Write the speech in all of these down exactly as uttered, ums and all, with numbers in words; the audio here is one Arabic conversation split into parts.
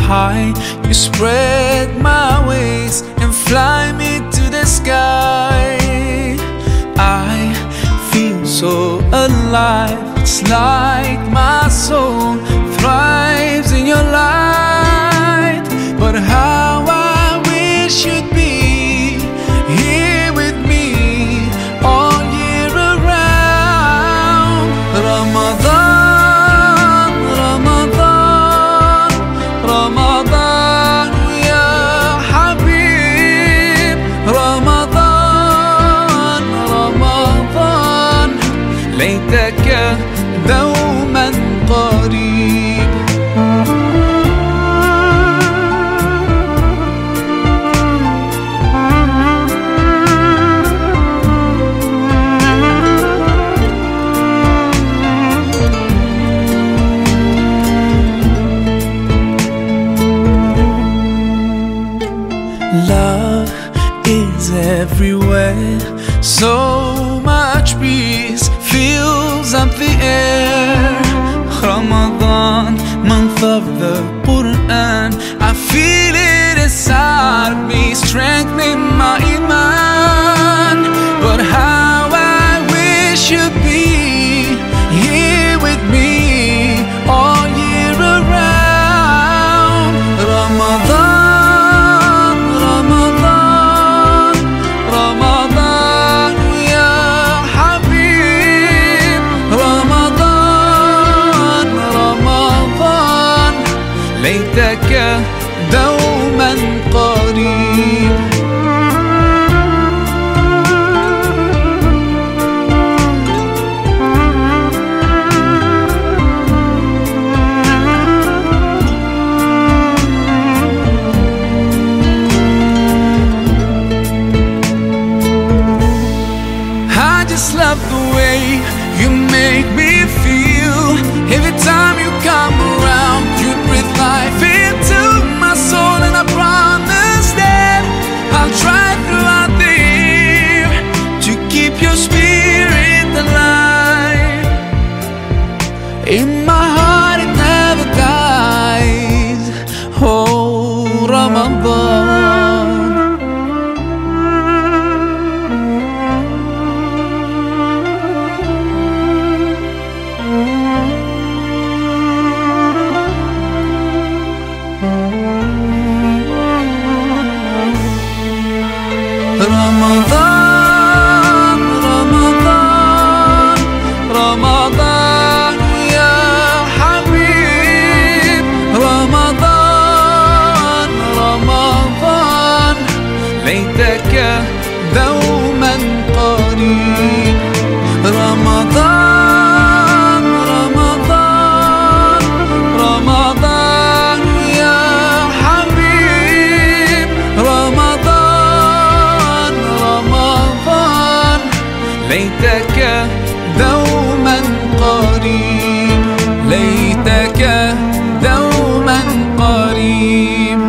high. You spread my wings and fly me to the sky. I feel so alive. It's like my soul thrives in your light. But how I wish you'd be here with me all year around. Ramadan, Ramadan, Ramadan ya Habib. Ramadan, Ramadan, ليتك دوما قريب. Love is everywhere, so much peace fills up the air. Ramadan, month of the Quran, I feel it inside me, strengthening my iman. But how I wish you'd be here with me all year around. Ramadan, Ramadan, Ramadan ya Habib. Ramadan, Ramadan, ليتك دوما قريب. I just love the way you make me feel. Every time you come around, you breathe life into my soul. And I promise that I'll try throughout the year to keep your spirit alive. In my heart it never dies. Oh, Ramadan. Ramadan, Ramadan, Ramadan ya Habib. Ramadan, Ramadan, ليتك دوما قريب. رمضان، رمضان، رمضان يا حبيب. رمضان، رمضان، ليتك دوما قريب، ليتك دوما قريب.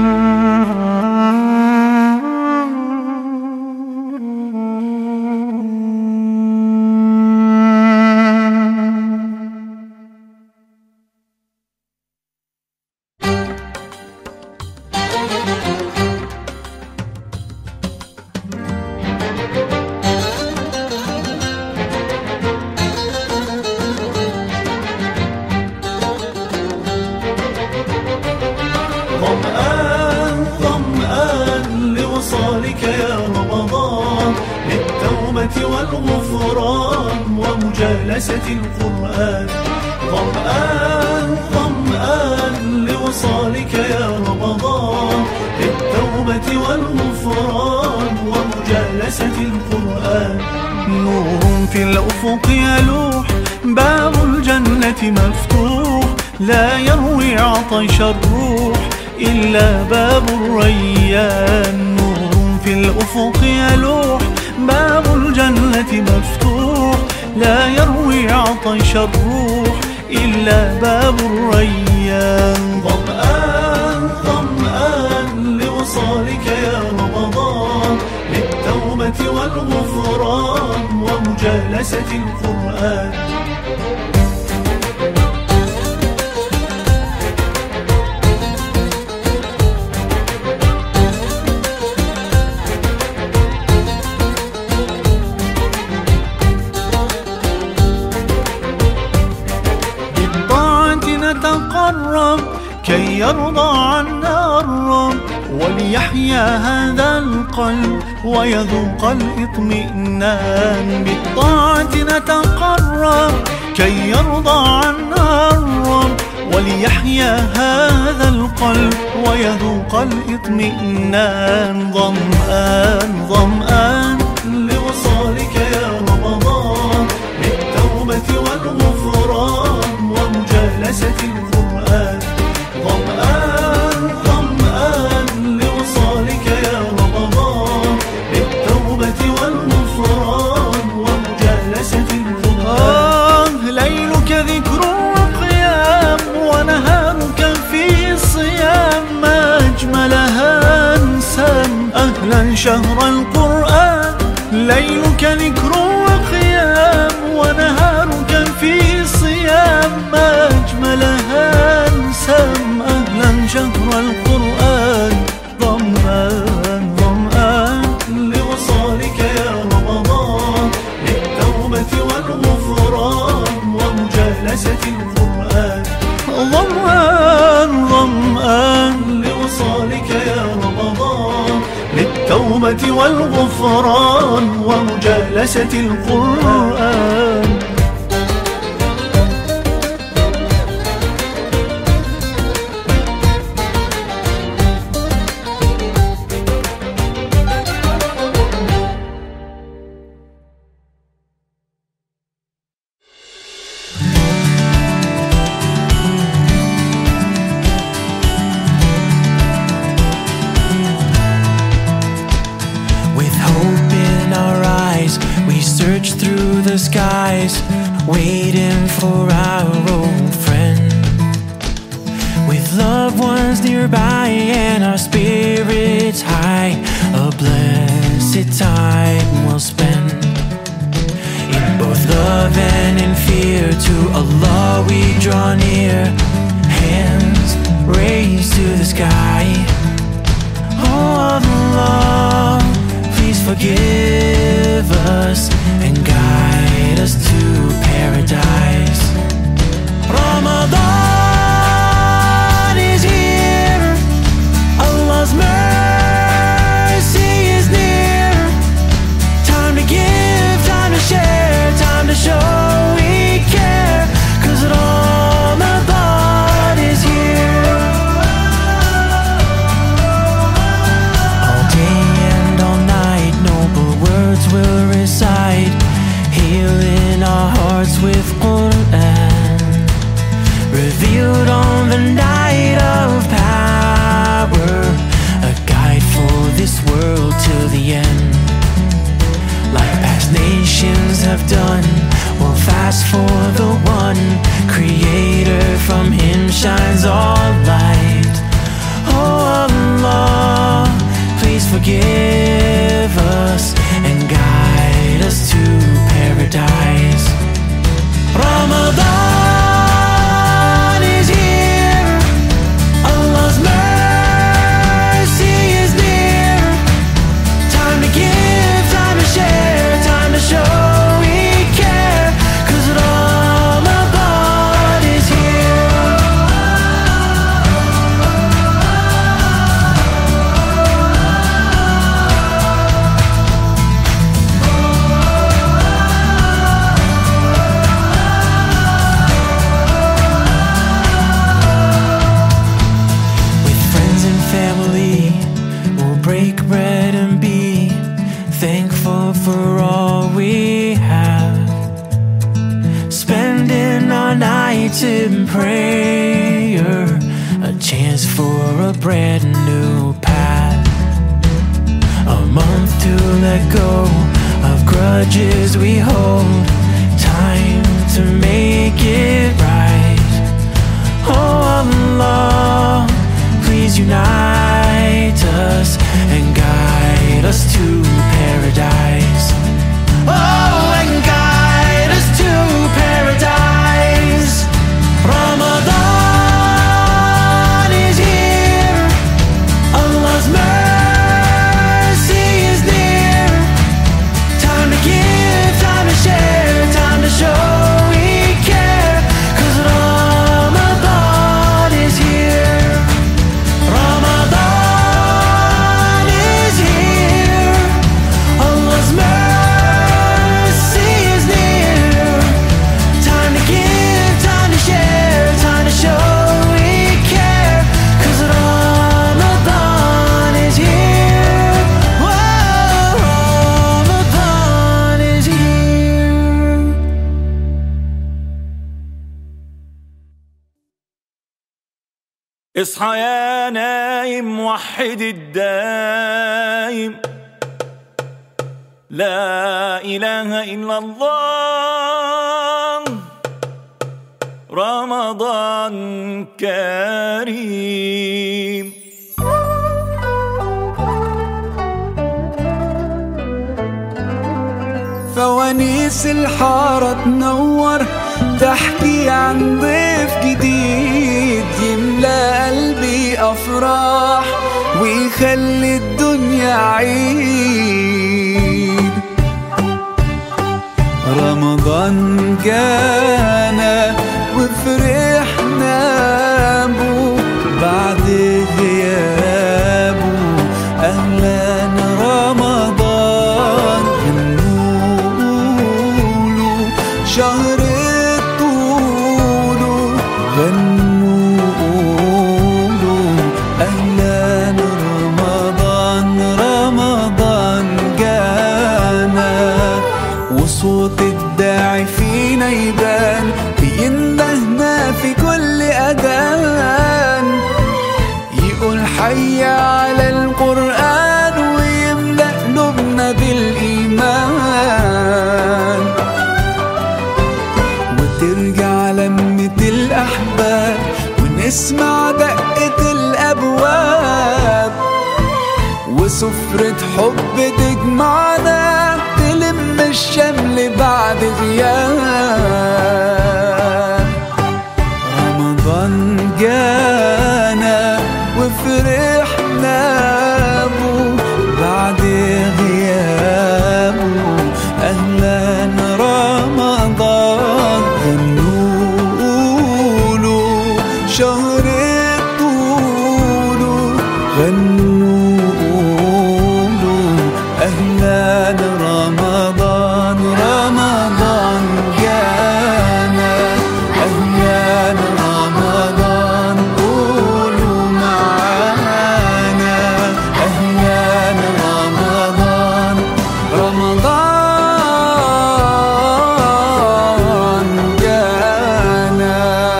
ظمآن ظمآن لوصالك يا رمضان، للتوبة والغفران ومجالسة القرآن. ظمآن ظمآن لوصالك يا رمضان، للتوبة والغفران ومجالسة القرآن. نور في الأفق يلوح، باب الجنة مفتوح، لا يروي عطش الروح إلا باب الريان. نور في الأفق يلوح، باب الجنة مفتوح، لا يروي عطش الروح إلا باب الريان. ظمآن ظمآن لوصالك يا رمضان، للتوبة والغفران ومجالسة القرآن. كي يرضى عنا الرب وليحيا هذا القلب ويذوق الاطمئنان. بالطاعة نتقرب كي يرضى عنا الرب وليحيا هذا القلب ويذوق الاطمئنان. ظمآن ظمآن لوصالك يا رمضان، للتوبة والغفران ومجالسة القرآن. ظمآن ظمآن لوصالك يا رمضان، للتوبة والغفران ومجالسة القرآن. ليلك ذكر وقيام ونهارك في صيام، ما أجملها أنسان أهلا شهر القرآن. ليلك ذكر وقيام ونهارك في صيام، ما أجملها أنسان أهلا شهر القرآن. ظمآن ظمآن لوصالك يا رمضان، للتوبة والغفران ومجالسة القرآن. ظمآن ظمآن لوصالك يا رمضان، للتوبة والغفران ومجالسة القرآن. Skies, waiting for our old friend, with loved ones nearby and our spirits high. A blessed time we'll spend in both love and in fear. To Allah we draw near, hands raised to the sky. Oh Allah, please forgive us and guide us to paradise. Ramadan is here, Allah's mercy is near. Time to give, time to share, time to show we care, 'cause Ramadan is here. All day and all night, noble words will recite, healing our hearts with Quran, revealed on the night of power, a guide for this world till the end. Like past nations have done, we'll fast for the one Creator, from Him shines all light. Oh Allah, please forgive us and guide us to paradise. Ramadan is here, Allah's mercy is near. Time to give, time to share, time to show we care, 'cause Ramadan is here. Break bread and be thankful for all we have, spending our nights in prayer, a chance for a brand new path, a month to let go of grudges we hold, time to make it right. Oh Allah, please unite us and guide us to paradise. Oh, and guide us to paradise. Ramadan is here, Allah's mercy is near. Time to give, time to share, time to show we care, 'cause Ramadan is here. اصحى يا نايم وحد الدايم، لا إله إلا الله، رمضان كريم. فوانيس الحارة تنور تحكي عن ضيف جديد، يملى قلبي أفراح ويخلي الدنيا عيد. رمضان جانا وفرحنا بو بعد غيابه، أهلا رمضان غنوله شهر الطول، غنوله أهلا رمضان. رمضان جانا وصوت الداعي فينا يبان، بيندهنا في كل أذان، يقول حي على القرآن ويملأ قلوبنا بالإيمان، وترجع لمة الأحباب ونسمع دقة الأبواب، وسفرة حب تجمعنا تلم الشمل بعد غياب. رمضان جانا وفرحنا بو بعد غيابه، أهلا رمضان غنوله شهر الطول، غنوله أهلا رمضان. رمضان جانا أهلا رمضان، قولوا معانا أهلا رمضان. رمضان جانا.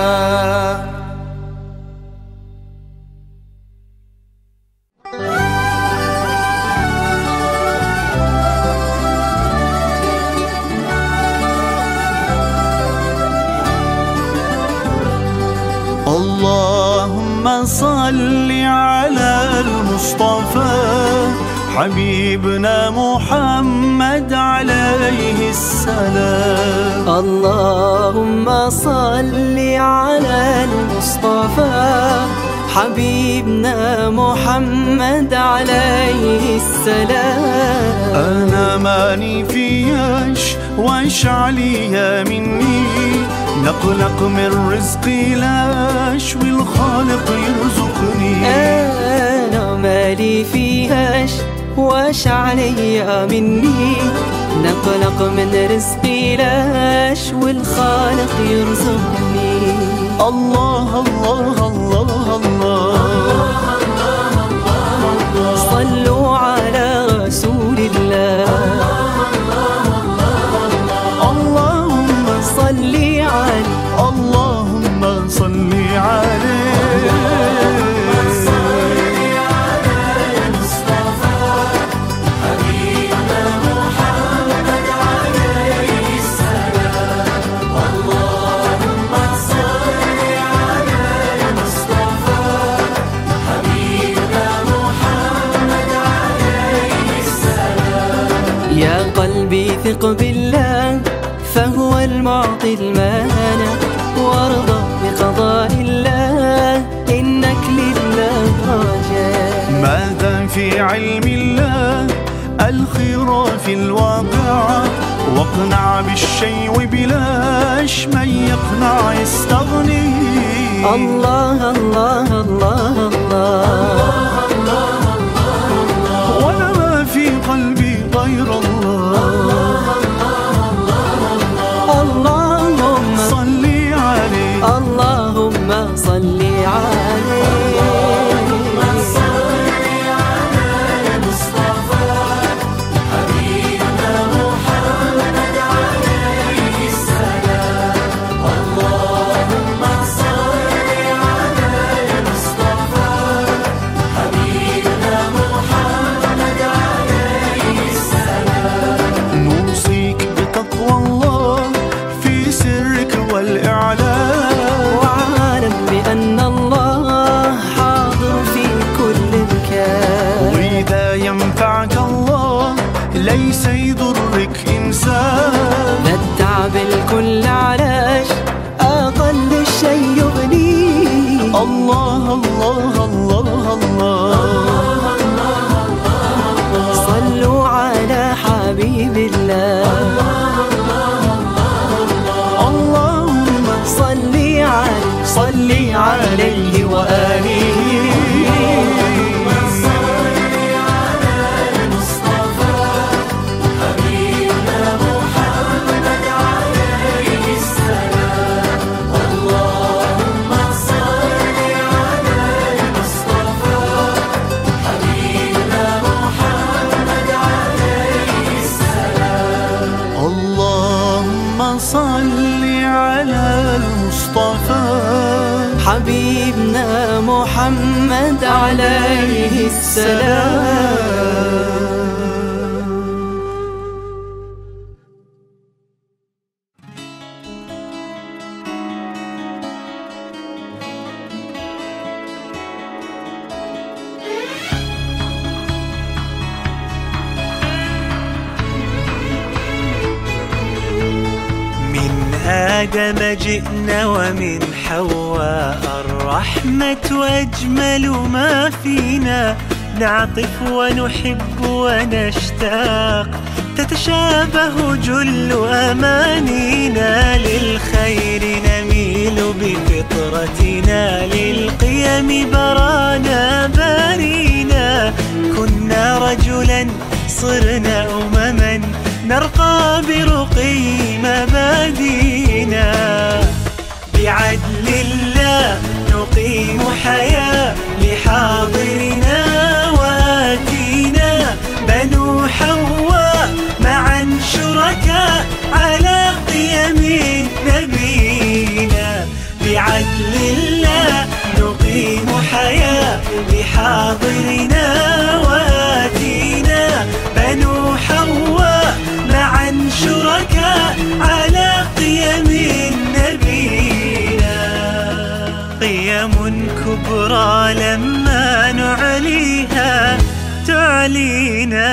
اللهم صل على المصطفى حبيبنا محمد عليه السلام. اللهم صل على المصطفى حبيبنا محمد عليه السلام. أنا ماني فياش واش عليا مني، نقلق من رزقي لاش والخالق يرزقني. أنا مالي فيهاش واش عليا مني، نقلق من رزقي لاش والخالق يرزقني. الله الله الله الله، صلوا على رسول الله. اللهم صل عليه، اللهم صل عليه. يا قلبي ثق بالله فهو المعطي المانع، وارضى بقضاء الله إنك لله رجاء. ماذا في علم الله الخير في الواقع، واقنع بالشيء بلاش من يقنع يستغني. الله الله الله الله، ولا ما في قلبي غير الله. اللهم صل عليه، اللهم صل عليه. اللهم صل على المصطفى ليس يضرك إنسان. لا التعب الكل علاش أقل الشي يغني. الله الله الله الله صلوا على حبيب الله. اللهم صل عليه صل عليه وآله. صل على المصطفى حبيبنا محمد عليه السلام. آدم جئنا ومن حواء الرحمة أجمل ما فينا. نعطف ونحب ونشتاق تتشابه جل أمانينا. للخير نميل بفطرتنا للقيم برانا بارينا. كنا رجلا صرنا أمما نرقى برقي مبادينا. بعدل الله نقيم حياة لحاضرنا وآتينا. بنو حواء معا شركاء على قيم نبينا. بعدل الله نقيم حياة لحاضرنا وآتينا. بنو حواء معا شركاء على قيم نبينا. قيم كبرى لما نعليها تعلينا.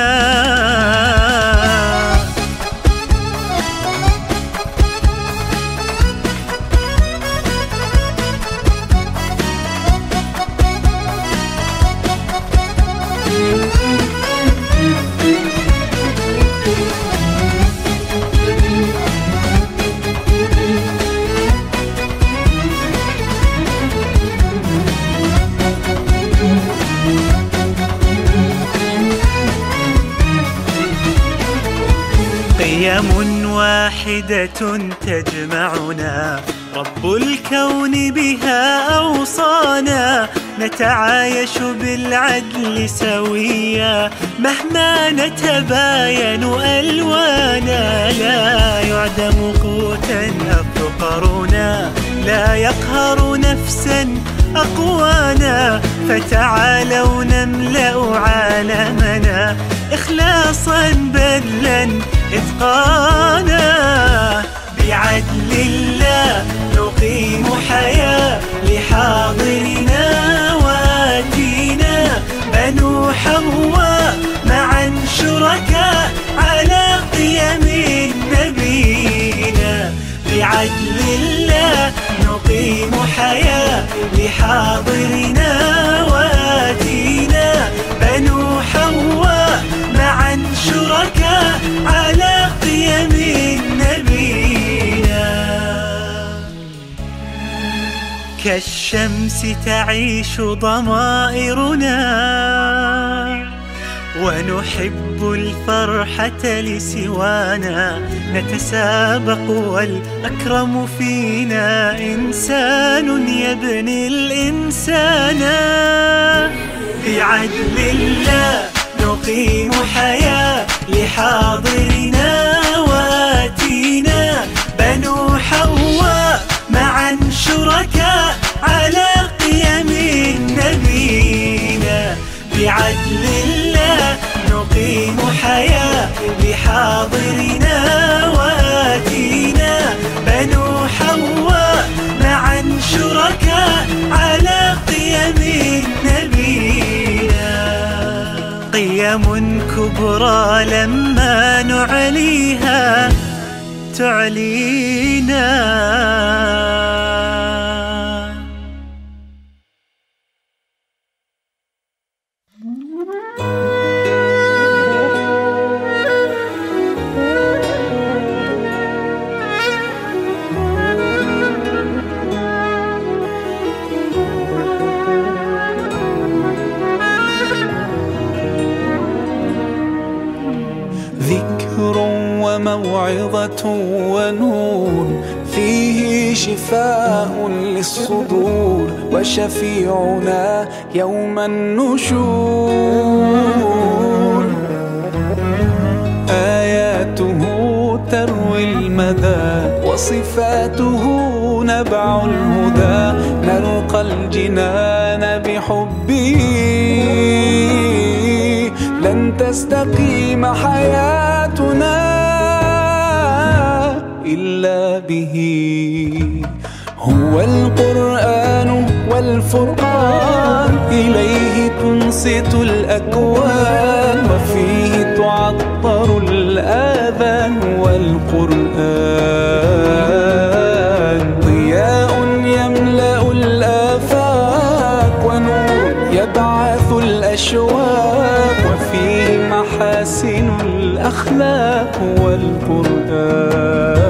قيم واحدة تجمعنا رب الكون بها أوصانا. نتعايش بالعدل سويا مهما نتباين ألوانا. لا يعدم قوتا أفقرنا لا يقهر نفسا أقوانا. فتعالوا نملأ عالمنا إخلاصا بذلا إتقانا. بعدل الله نقيم حياة لحاضرنا وآتينا. بنو حواء معا شركاء على قيم نبينا. بعدل الله نقيم حياة لحاضرنا وآتينا. بنو حواء معا شركاء على قيم نبينا. كالشمس تعيش ضمائرنا ونحب الفرحة لسوانا. نتسابق والأكرم فينا إنسان يبني الإنسان. بعدل الله نقيم حياة لحاضرنا وآتينا. بنو حواء معا شركاء على قيم نبينا. بعدل الله نقيم حياة لحاضرنا وآتينا. بنو حواء معا شركاء على قيم نبينا. قيم قيم كبرى لما نعليها تعلينا. ذكر وموعظة ونور فيه شفاء للصدور وشفيعنا يوم النشور. آياته تروي المدى وصفاته نبع الهدى. نلقى الجنان بحبه لن تستقيم حياتنا إلا به. هو القرآن والفرقان إليه تنصت الأكوان وفيه تعطر الآذان. والقرآن ضياء يملأ الآفاق ونور يبعث الأشواق وفيه محاسن الأخلاق. والقرآن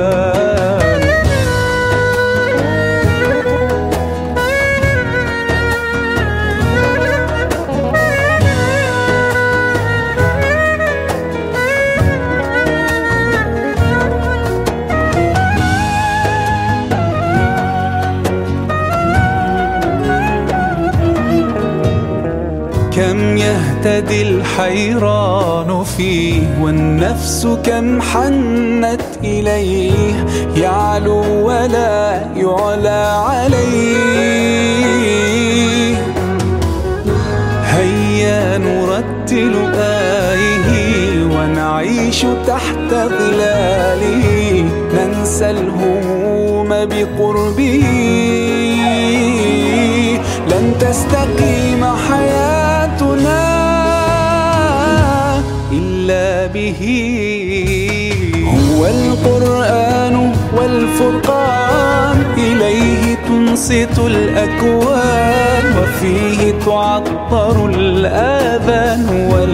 كم يهتدي الحيران فيه والنفس كم حنت إليه. يعلو ولا يعلى عليه. هيا نرتل آيه ونعيش تحت ظلاله. ننسى الهموم بقربه لن تستقيم حياتنا إلا به. هو القرآن والفرقان إليه تنصت الأكوان وفيه تعطر الآذان.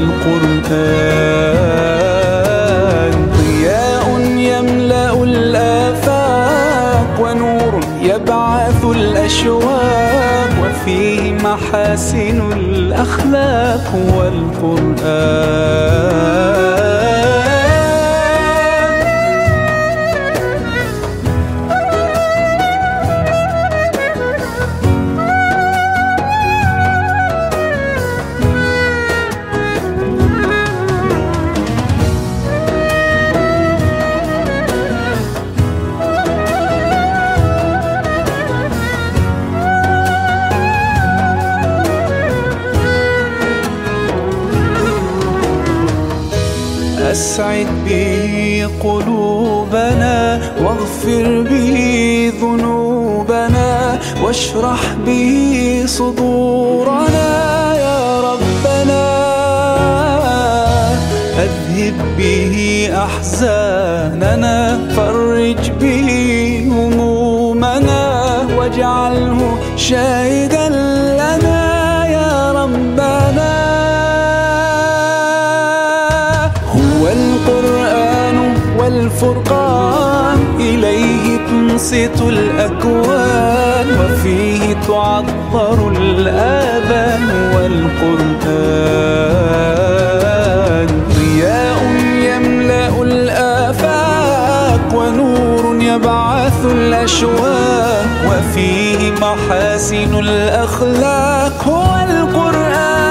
والقرآن ضياء يملأ الآفاق ونور يبعث الأشواق وفيه محاسن الأخلاق. والقرآن أسعد به قلوبنا واغفر به ذنوبنا واشرح به صدورنا يا ربنا. أذهب به أحزاننا فرج به همومنا واجعله شاهدا لنا يا ربنا. القرآن والفرقان إليه تنصت الأكوان وفيه تعطر الآذان. والقرآن ضياء يملأ الآفاق ونور يبعث الأشواق وفيه محاسن الأخلاق. هو القرآن.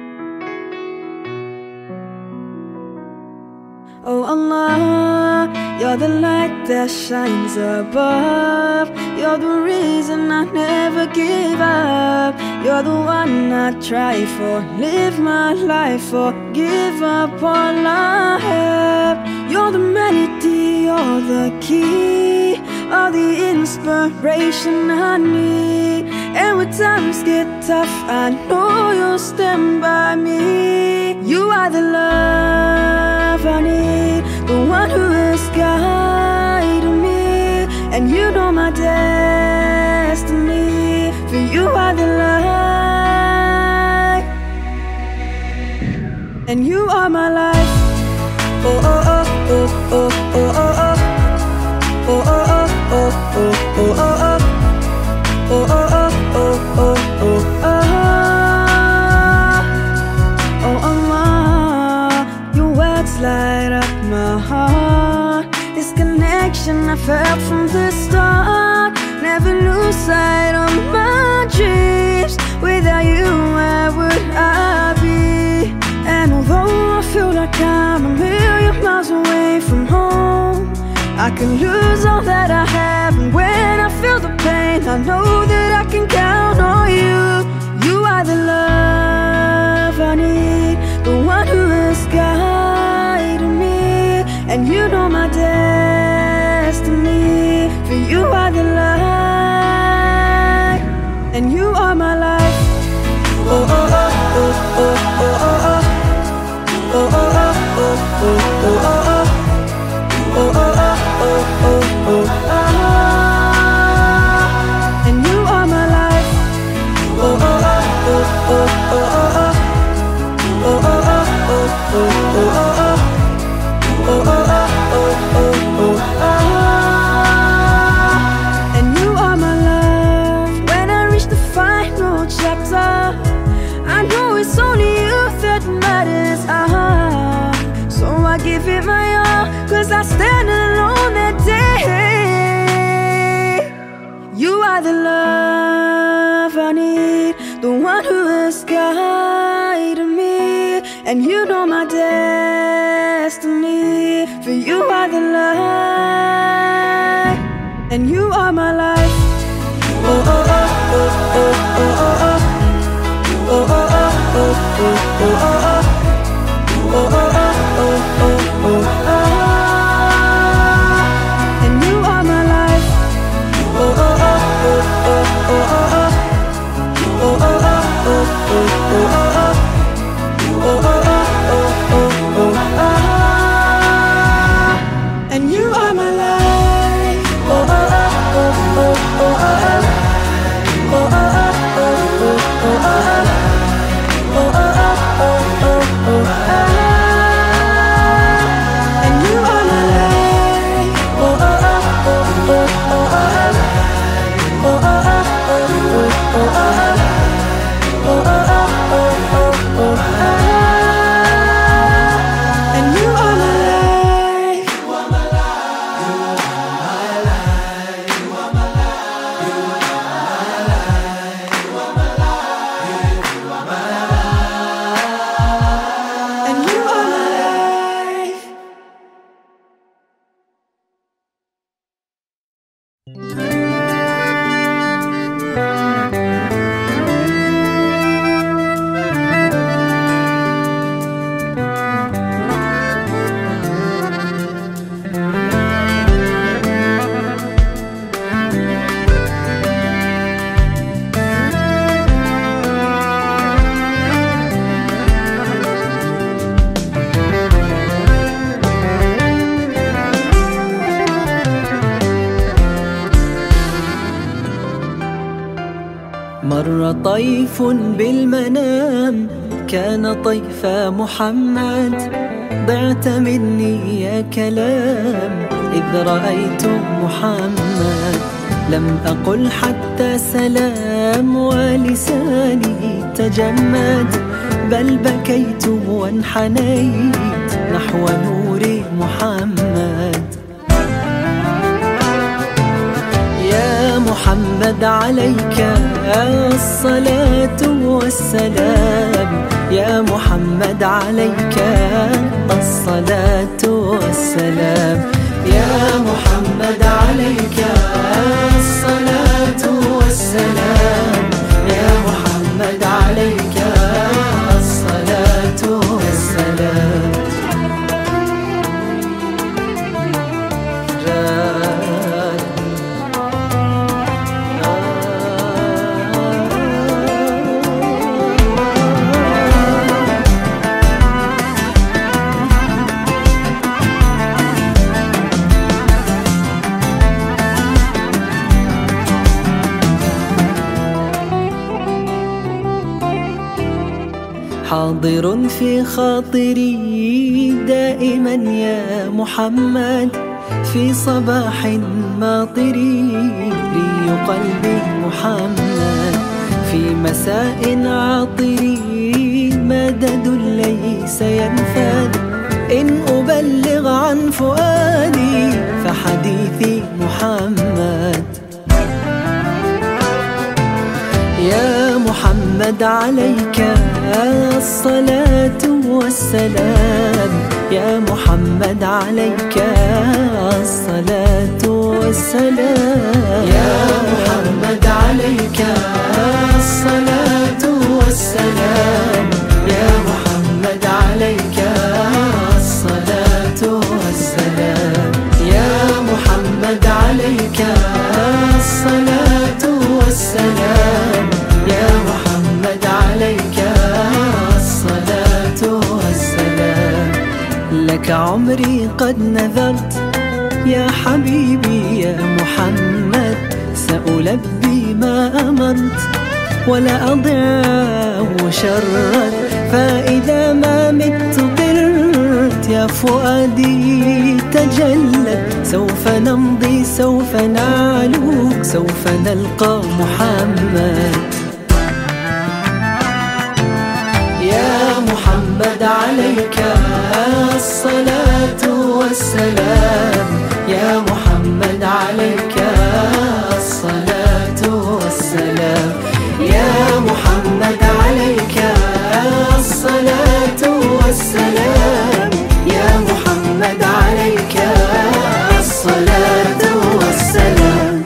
Oh Allah, You're the light that shines above. You're the reason I never give up. You're the one I try for, live my life for, give up all I have. You're the melody, you're the key, all the inspiration I need. And when times get tough, I know you'll stand by me. You are the love I need, the one who has guided me. And you know my destiny, for you are the light, and you are my life. Oh oh oh oh oh oh oh oh oh oh oh oh oh oh oh. Oh, oh, oh, oh, oh, oh, oh, oh, oh, oh. Your words light up my heart. This connection I felt from the start. Never lose sight of my dreams. Without you, where would I be? And although I feel like I'm a million miles away from home, I can lose all that I have, and when I feel the pain, I know that I can count on you. You are the love I need, the one who has guided me. And you know my destiny, for you are the light, and you are my life. Oh oh oh oh oh oh oh oh oh oh oh oh oh oh. Oh, oh, oh, oh, oh, oh, oh. And you are my life. Oh, oh, oh, oh, oh, oh, oh. Oh, oh, oh, oh, oh, oh, oh. Oh, oh, oh, oh, oh, oh. And you are my love. When I reach the final chapter, I know it's only you that matters. Uh-huh. So I give it my all, 'cause I stand alone that day. You are the love I need, the one who has guided me. And you know my destiny, for you are the light, and you are my life. Oh, oh, oh, oh, oh, oh, oh, oh. Oh, oh, oh, oh, oh, oh, oh. Oh, oh, oh, oh, oh, oh, oh. And you are my life. Oh, oh, oh, oh, oh, oh, oh. Oh, oh, oh, oh, oh, oh, oh. Oh, oh, oh, oh, oh, oh. And you are my life. Oh, oh, oh, oh, oh, oh, oh. Oh, oh, oh, oh, oh, oh, oh. مر طيف بالمنام كان طيف محمد، ضعت مني يا كلام إذ رأيت محمد. لم أقل حتى سلام ولساني تجمد، بل بكيت وانحنيت نحو نور محمد. يا محمد عليك الصلاة والسلام، يا محمد عليك الصلاة والسلام. يا محمد عليك الصلاة والسلام، يا محمد عليك الصلاة والسلام. حاضر في خاطري دائما يا محمد، في صباح ماطري ري قلبي محمد، في مساء عاطري مدد ليس ينفد، إن أبلغ عن فؤادي فحديثي محمد. يا محمد عليك الصلاة والسلام، يا محمد عليك الصلاة والسلام، يا محمد عليك الصلاة والسلام، يا محمد عليك الصلاة والسلام، يا محمد عليك الصلاة والسلام، يا محمد عليك الصلاة والسلام. لك عمري قد نذرت يا حبيبي يا محمد، سألبي ما أمرت ولا أضع شرا، فإذا ما مت طرت يا فؤادي تجلت، سوف نمضي سوف نعلوك سوف نلقى محمد. يا محمد عليك الصلاة والسلام، يا محمد عليك الصلاة والسلام، يا محمد عليك الصلاة والسلام، يا محمد عليك الصلاة والسلام.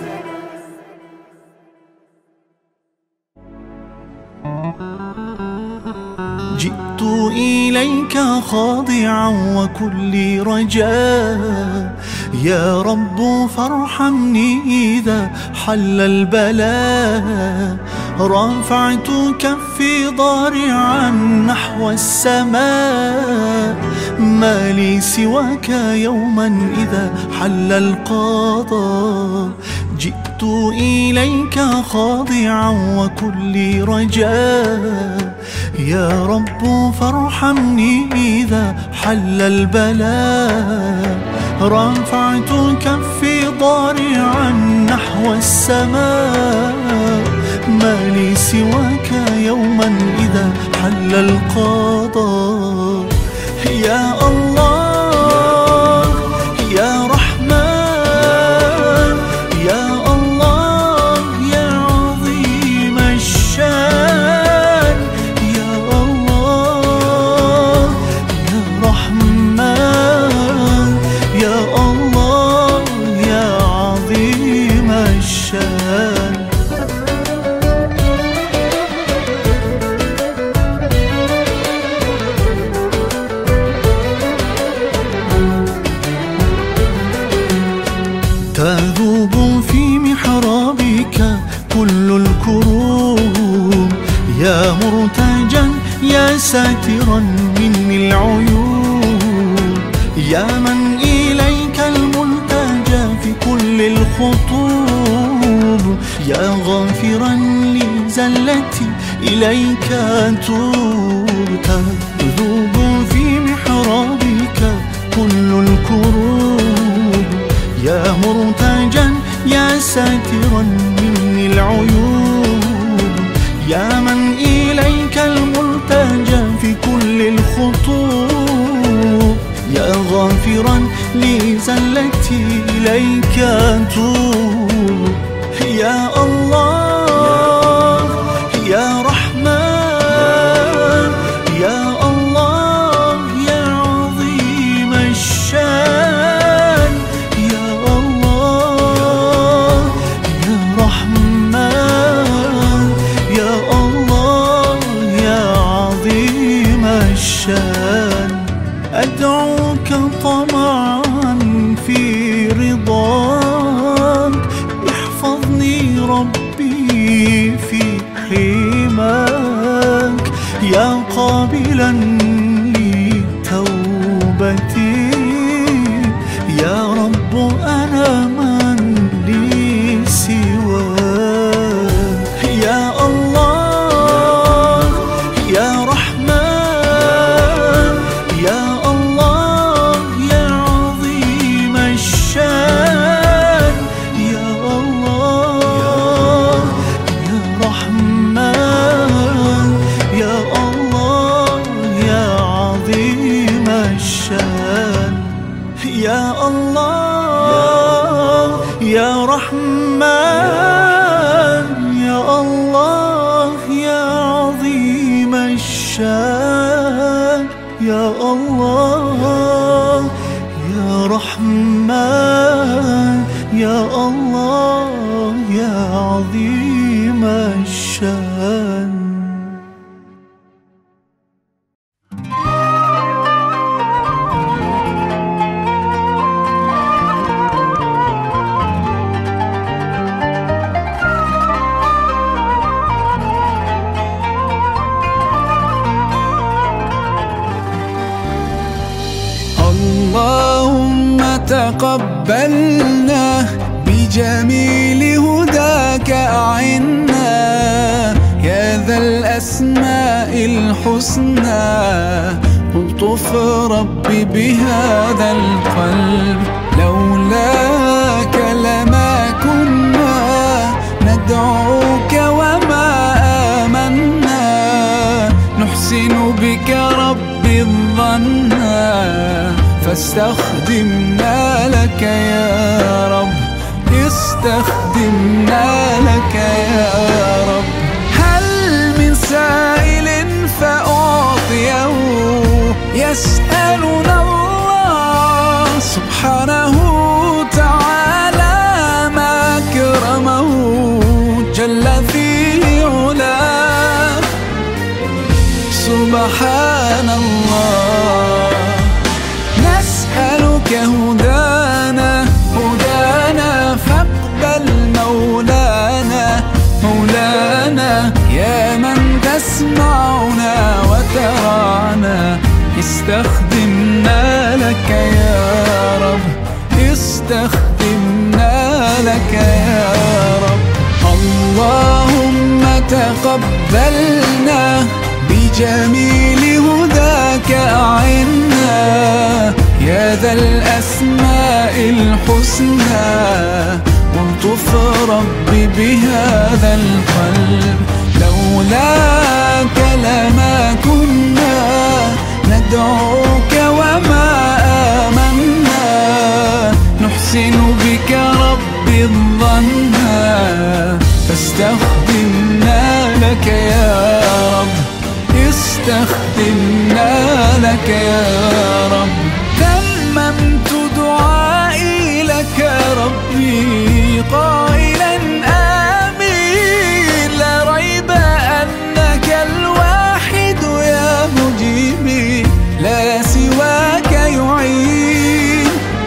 جئت إليك خاضعا وكل رجاء، يا رب فارحمني إذا حل البلاء، رفعت كفي ضارعا نحو السماء، ما لي سواك يوما إذا حل القضاء. جئت إليك خاضعا وكل رجاء، يا رب فارحمني إذا حل البلاء، رفعت كفي ضارعا نحو السماء، ما لي سواك يوما إذا حل القضاء. يا الله يا رحمن يا الله يا عظيم الشان، يا الله يا رحمن يا الله يا عظيم الشان. تذوب في محرابك كل الكروب، يا مرتجا يا ساترا مني العيوب، يا من إليك الملتجى في كل الخطوب، يا غافرا لزلتي إليك توب. تذوب في محرابك كل الكروب، يا مرتجا يا ساترا مني العيوب، يا من إليك الملتجى في كل الخطوب، يا غافرا لزلتي إليك توب. يا الله يا رحمن يا الله يا عظيم الشان، طمعا في رضاك، احفظني ربي في حماك، يا قابلا لتوبتي، يا رب أنا من لي سواك. يا الله يا رحمن، يا الله يا عظيم الشان، يا الله يا رحمن، يا الله يا عظيم الشان، يا الله يا رحمن، يا الله يا عظيم الشان، يا الله يا رحمن، يا الله يا عظيم الشان. اللهم تقبلنا بجميل هداك أعنا، يا ذا الأسماء الحسنى، الطف ربي بهذا القلب، لولاك لما كنا ندعوك وما آمنا، نحسن بك ربي الظنا، فاستخدمنا لك يا رب، استخدمنا لك يا رب. هل من سائل فأعطيه، يسألنا الله سبحانه تعالى ما أكرمه جل في علاه، سبحان الله. نسألك هدانا هدانا فاقبل مولانا مولانا، يا من تسمعنا وترانا، استخدمنا لك يا رب، استخدمنا لك يا رب. اللهم تقبلنا بجميل هداك أعنا، يا ذا الأسماء الحسنى، والطف ربي بهذا القلب، لولاك لما كنا ندعوك وما آمنا، نحسن بك ربي الظنا، فاستخدمنا لك يا رب، استخدمنا لك يا رب. تممت دعائي لك ربي قائلا آمين، لا ريب أنك الواحد يا مجيبي، لا سواك يعين،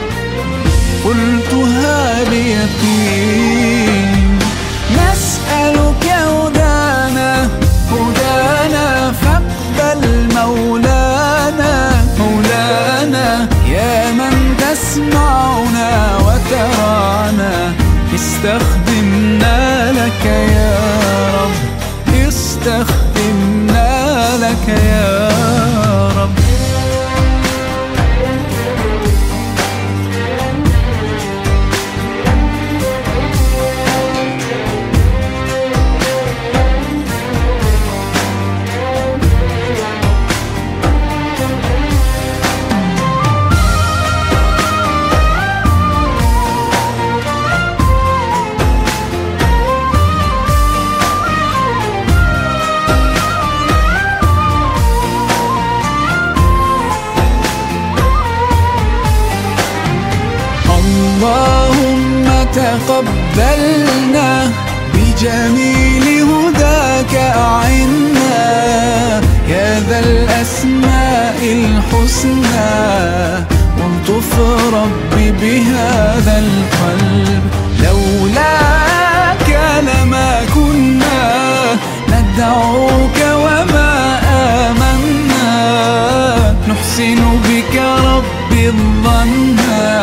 قلتها بيقين. نسألك هدانا هدانا فاقبل مولانا مولانا، يا من تسمعنا وترانا، استخدمنا لك يا رب، استخدمنا لك يا رب. اللهم تقبلنا بجميل هداك أعنا، يا ذا الأسماء الحسنى، بهذا القلب. لولاك لما كنا ندعوك وما آمنا، نحسن بك رب الظن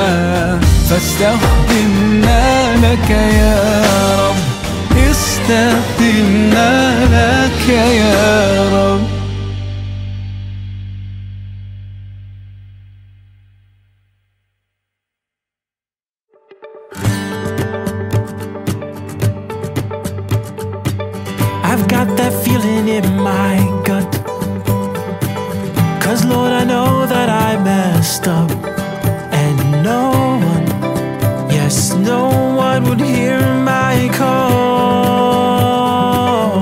فاستخدمنا لك يا رب، استخدمنا لك يا رب. I've got that feeling in my gut, 'cause Lord, I know that I messed up, and no one, yes, no one would hear my call.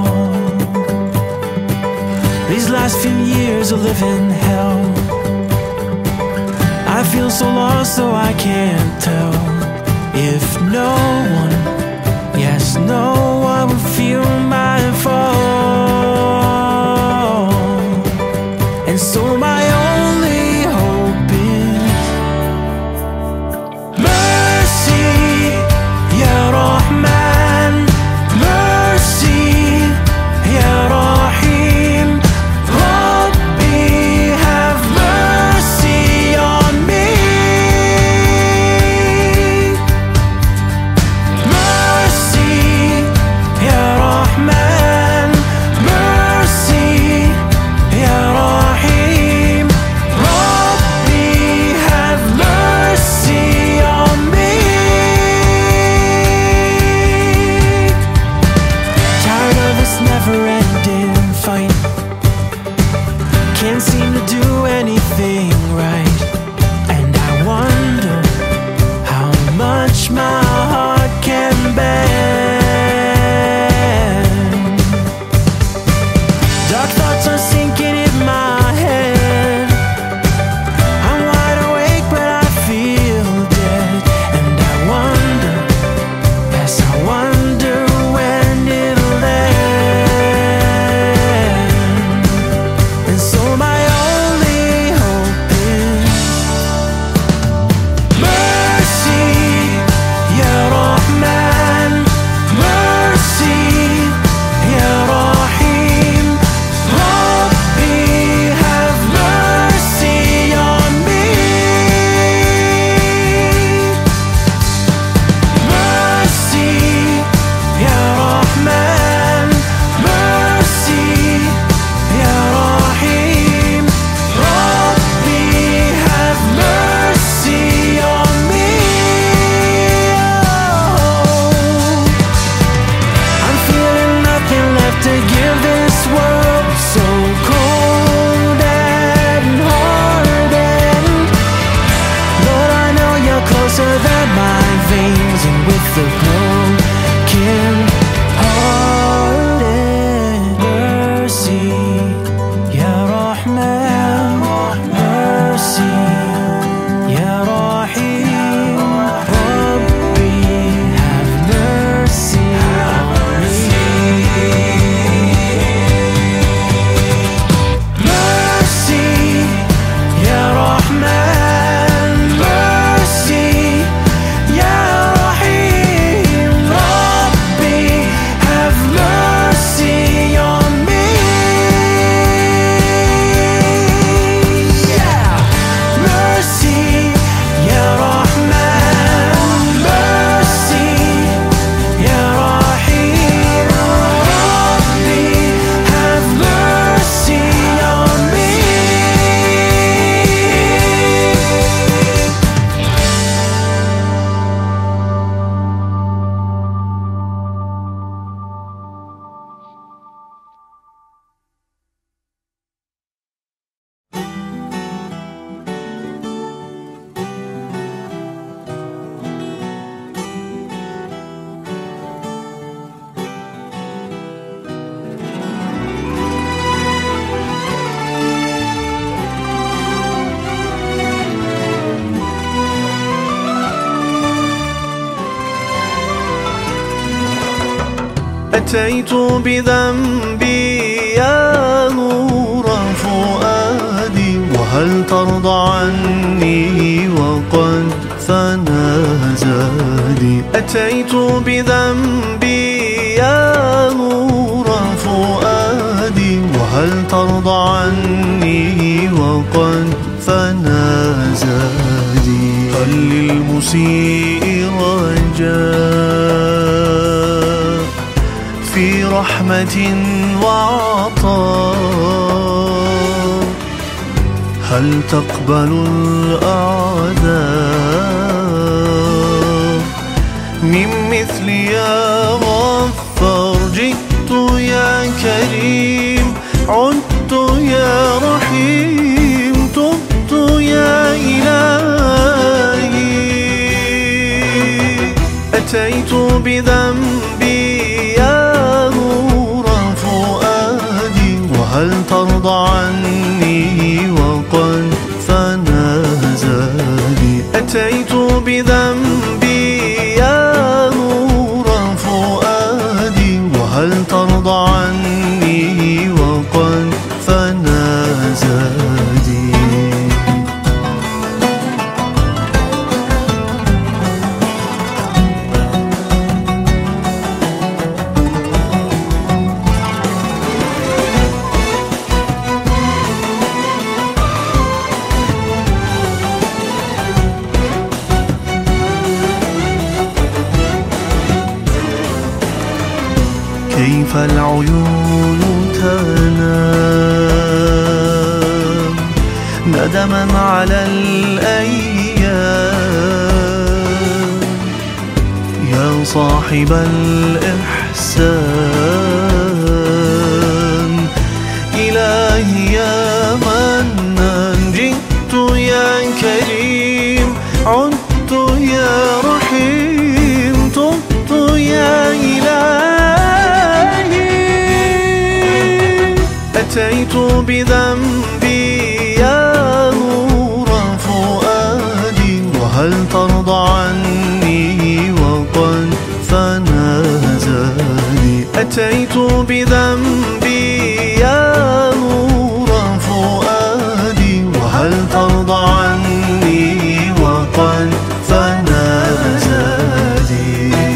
These last few years of living hell, I feel so lost, so I can't tell if no one, yes, no one would feel my fall. And so my only hope is mercy, Ya Rahman, mercy, Ya Rahim. Rabbi, have mercy on me. Mercy, Ya Rahman, mercy, Ya Rahim. Rabbi, have mercy on me. Tired of this never-ending fight, can't seem to do anything right, and I wonder how much my heart can bend. Dark thoughts are sinking in my head. I'm wide awake but I feel dead, and I wonder, yes, I wonder when it'll end. And so my only hope is mercy, Ya Rahman, mercy, Ya Rahim. Rabbi, have mercy on me. Mercy, Ya Rahman, mercy, Ya Rahim. Rabbi, have mercy on me. I'm feeling nothing left to give this world, so cold and hardened. Lord, I know you're closer than my veins, and with the broken hearted, mercy, Ya Rahman, mercy, Ya Rahim. Rabbi, have mercy on me. Mercy, Ya Rahman, mercy, Ya Rahim. Rabbi, have mercy on me. Yeah. Mercy, Ya Rahman, mercy, Ya Rahim. Rabbi, have mercy on me. أتيت بذنبي يا نور فؤادي، وهل ترضى عني وقد فانا زادي. أتيت بذنبي يا نور فؤادي، وهل ترضى عني وقد فانا زادي. هل للمسيء رجاء في رحمة وعطاء؟ هل تقبل الأعداء من مثلي يا غفار؟ جئت يا كريم، عدت يا رحيم، تبت يا إلهي. أتيت بذنبي يا نور فؤادي، وهل ترضى عني وقد فانا زادي. أتيت بذنبي يا نور فؤادي، وهل ترضى عني وقد فانا زادي. كيف العيون تنام ندما على الأيام، يا صاحب الإحسان. إلهي يا منان، جئت يا كريم، عدت يا رحيم، تبت يا إلهي. أتيت بذنبي يا نور فؤادي، وهل ترضى عني وقد فانا زادي. أتيت بذنبي يا نور فؤادي، وهل ترضى عني وقد فانا زادي.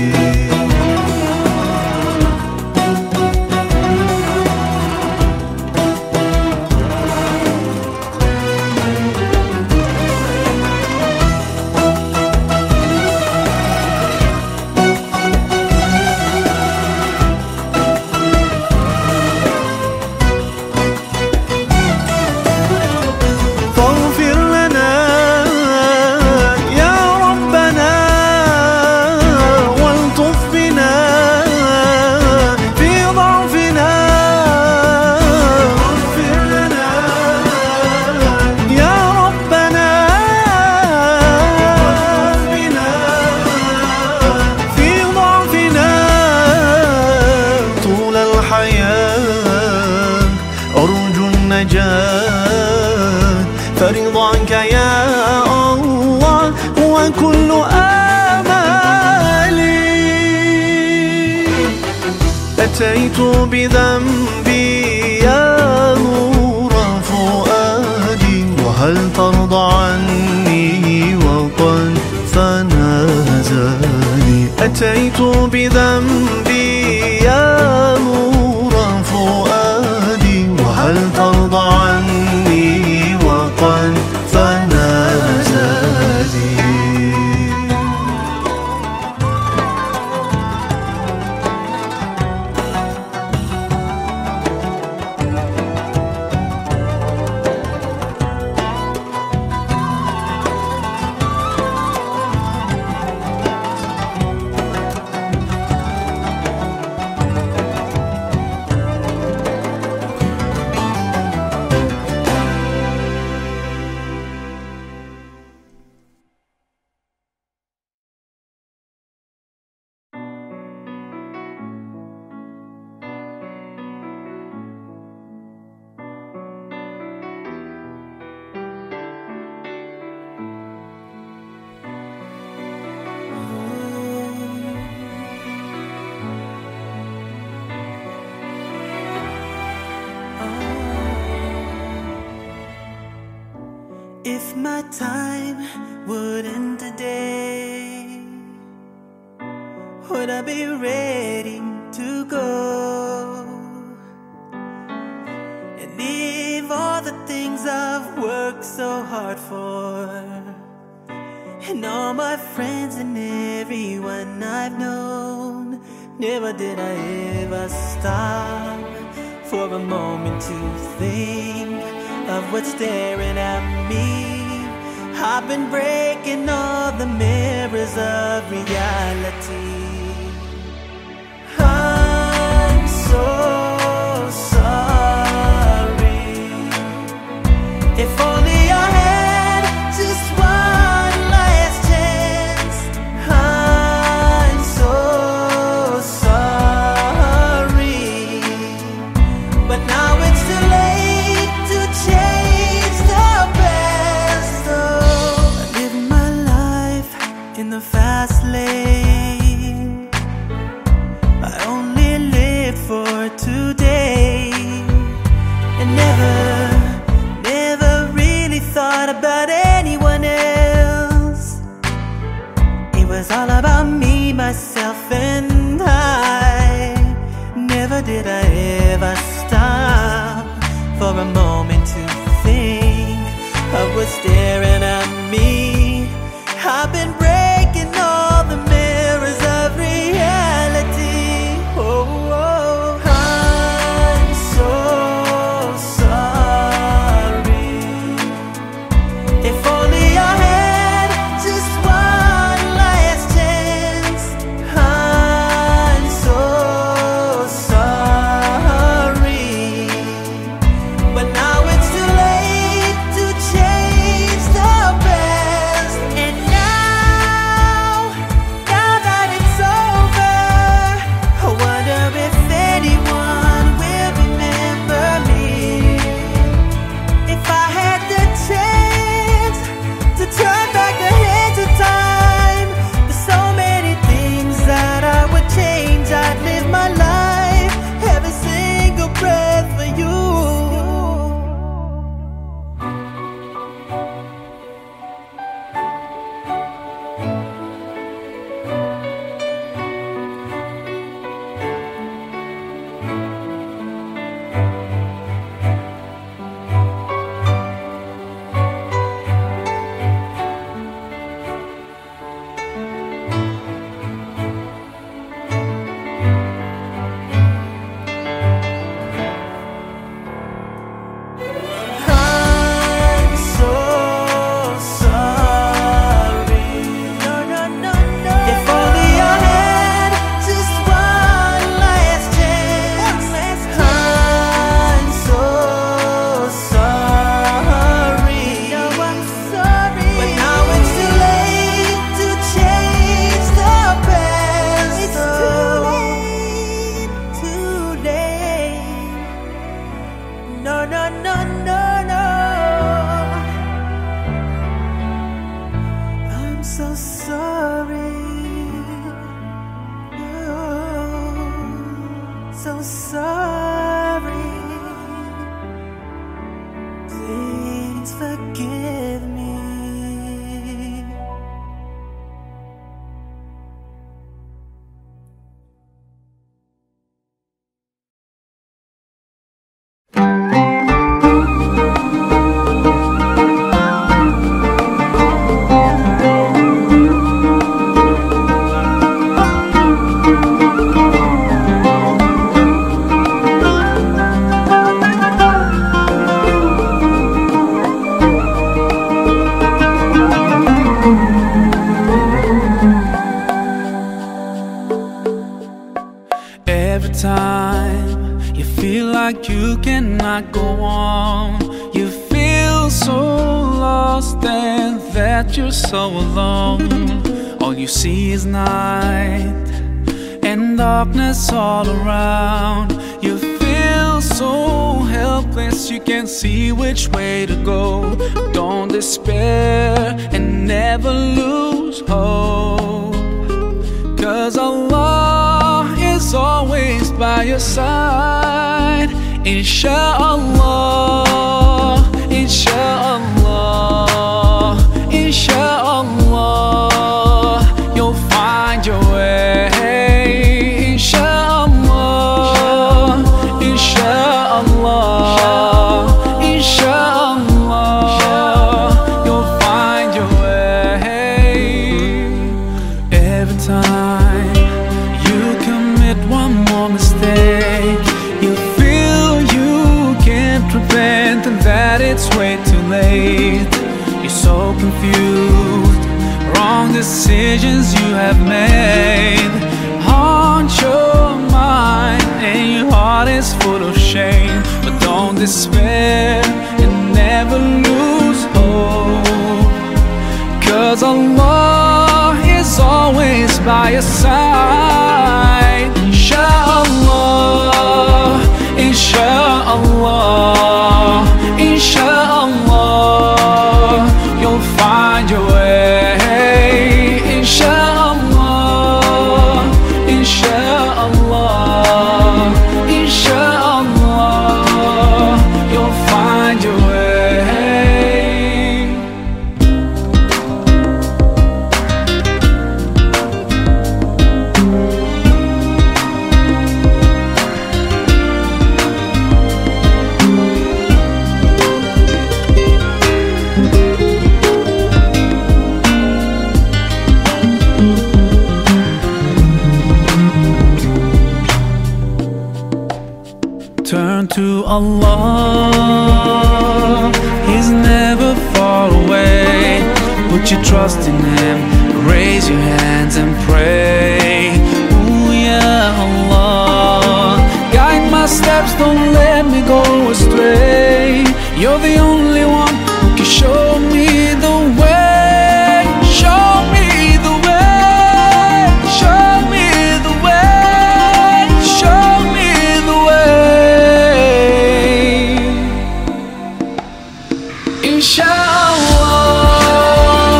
أرجو النجاة، فرضاك يا الله هو كل آمالي. أتيت بذنبي يا نور فؤادي، وهل ترضى عني وقد فانا زادي. أتيت بذنبي يا نور فؤادي، وهل ترضى عني وقد فانا زادي. If my time would end today, would I be ready to go and leave all the things I've worked so hard for, and all my friends and everyone I've known? Never did I ever stop for a moment to think of what's staring at me. I've been breaking all the mirrors of reality. I'm so sorry. If only I had just one last chance. I'm so sorry, but now it's too late to change the past. Oh, I live my life in the fast lane. I only live for today, and never, never really thought about anyone else. It was all about me, myself, and I. Never did I ever stop for a moment to think of what's staring at me. I've been breaking all the mirrors of reality. Oh, oh. I'm so sorry. If only I had just one last chance. I'm so sorry, but now it's too late to change the past. And now, now that it's over, I wonder if anyone will remember me. If I had the chance to turn back the hands of time, there's so many things that I would change. I'd live my life, every single breath for you. I'm so sorry. No, no, no, no. If only I had just one last chance. I'm so sorry. No, I'm sorry. But now it's too late to change the past. It's too late. Too late. No, no, no, no, no. I'm so sorry. Oh, so sorry. Please forgive me. Every time you feel like you cannot go on, you feel so lost and that you're so alone. All you see is night and darkness all around. You feel so helpless, you can't see which way to go. Don't despair and never lose hope, 'cause Allah is always by your side. Insha'Allah, Insha'Allah. decisions you have made haunt your mind, and your heart is full of shame. But don't despair and never lose hope, 'cause Allah is always by your side. Inshallah, Inshallah, Inshallah, you'll find your way. Inshallah, Inshallah, Inshallah, you'll find your way. Turn to Allah, He's never far away. Put your trust in Him, raise your hands and pray. Ooh, yeah, Allah, guide my steps, don't let me go astray. You're the only one who can show me the way. Show me the way, show me the way, show me the way. Inshallah,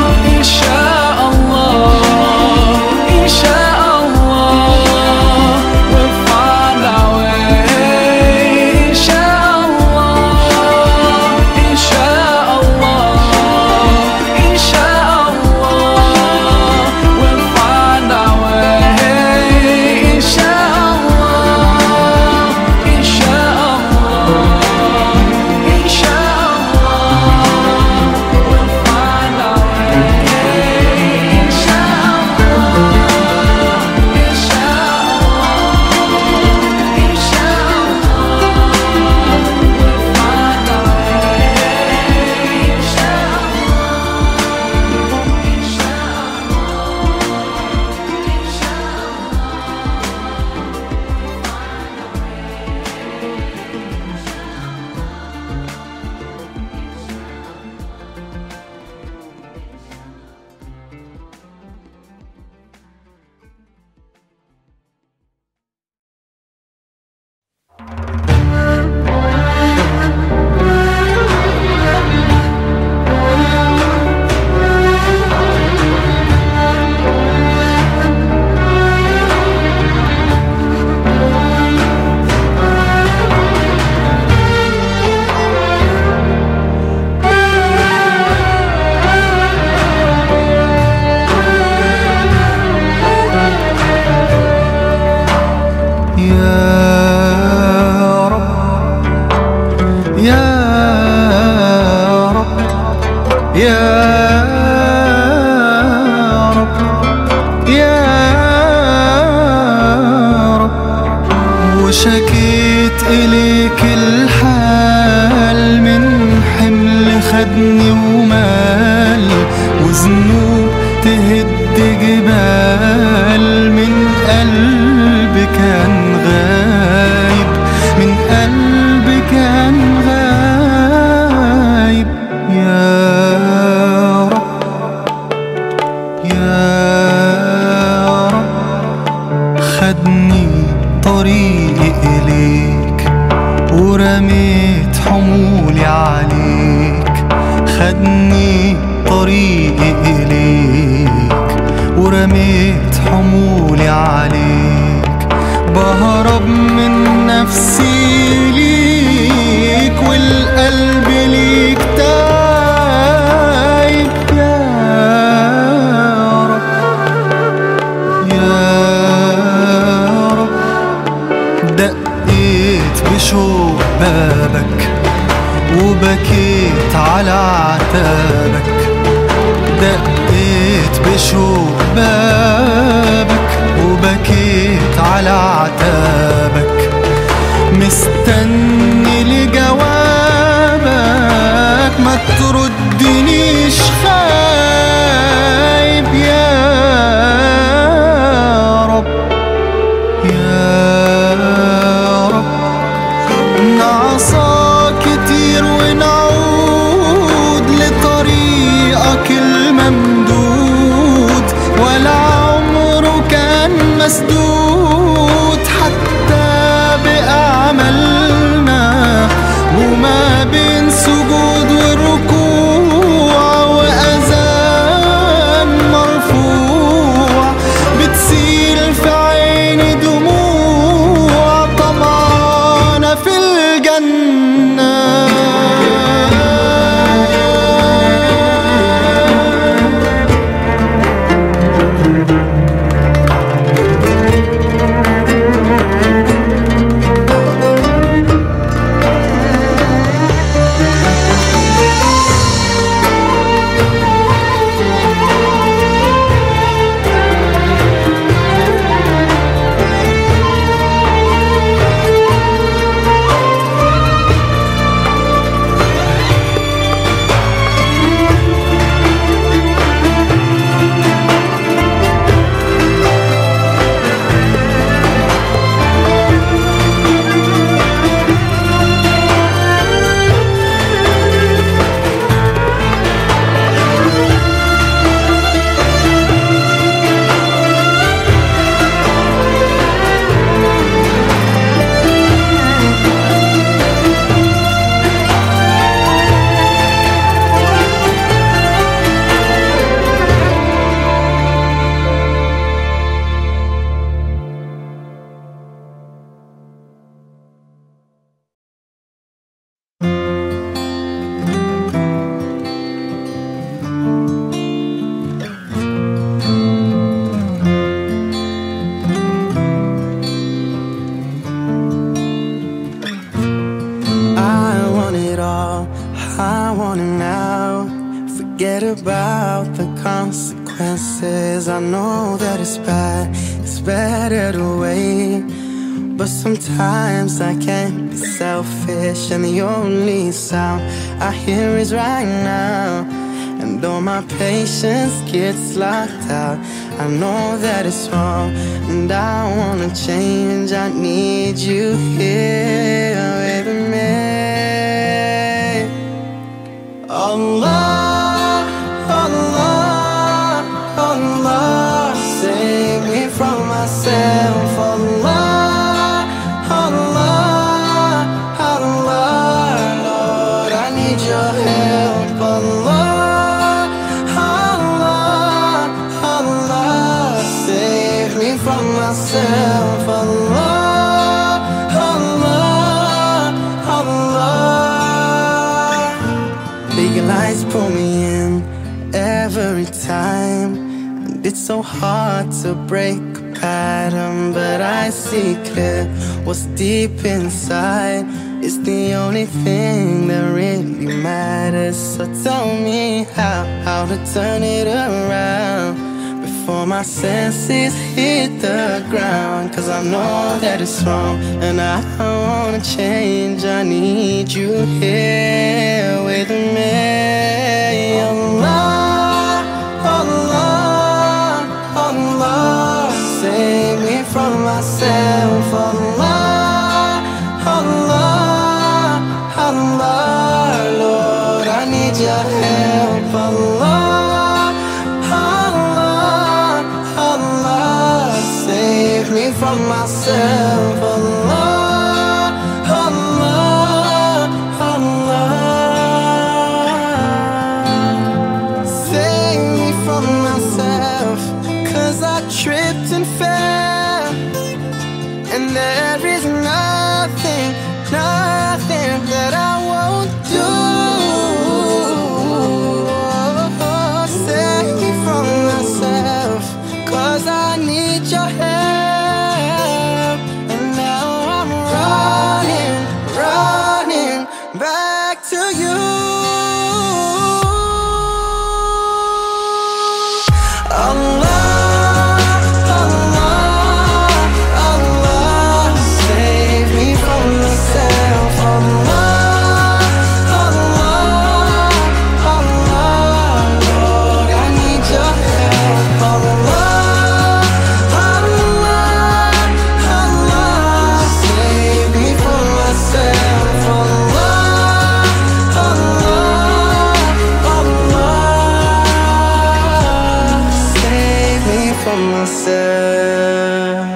Inshallah, Inshallah, we'll find our way. Inshallah, Inshallah, Inshallah, we'll find our way. Inshallah, Inshallah, شكيت إليك الحال من حمل خدني ومال وذنوب تهد جبال من قلب كان غايب من قلب كان غايب يا رب يا رب خدني طريقي إليك ورميت حمولي عليك خدني طريقي إليك ورميت حمولي عليك بهرب من نفسي ليك والقلب ليك تايب يا رب يا رب دقيت بشوق بابك وبكيت على عتابك دقيت بشوق بابك وبكيت على عتابك مستني لجوابك ما تردنيش خايب يا مسدود حتى بأعمالنا، وما بين سجود وركوع وأذان مرفوع بتسيل في عيني دموع طمعانة في الجنة. Forget about the consequences. I know that it's bad, it's better to wait. But sometimes I can't be selfish, and the only sound I hear is right now. And though my patience gets locked out, I know that it's wrong, and I wanna change. I need you here with me. Allah, Allah, Allah, save me from myself. Allah, Allah, Allah, Lord, I need your help. Allah, Allah, Allah, save me from myself. Allah, Allah, Allah. Big lights pull me in every time, and it's so hard to break a pattern, but I see clear what's deep inside is the only thing that really matters. So tell me how, how to turn it around before my senses hit the ground. Cause I know that it's wrong, and I wanna change. I need you here with me. Allah, Allah, Allah, save me from myself. Allah, Allah, Allah, Lord, I need your help. Allah, Allah, Allah, save me from myself. Allah, Allah, Allah, save me from myself. Cause I tripped and fell, and there is nothing, nothing that I won't do. Save me from myself, cause I need your help. And now I'm running, running back to you. Allah, myself.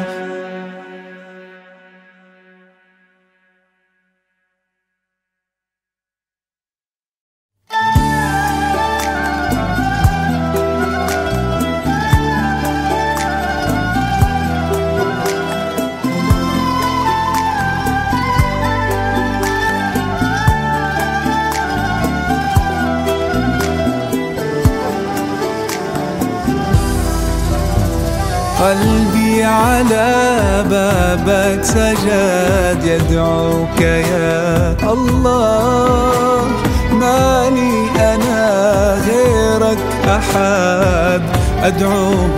قلبي على بابك سجاد يدعوك يا الله. ما لي أنا غيرك أحد أدعوه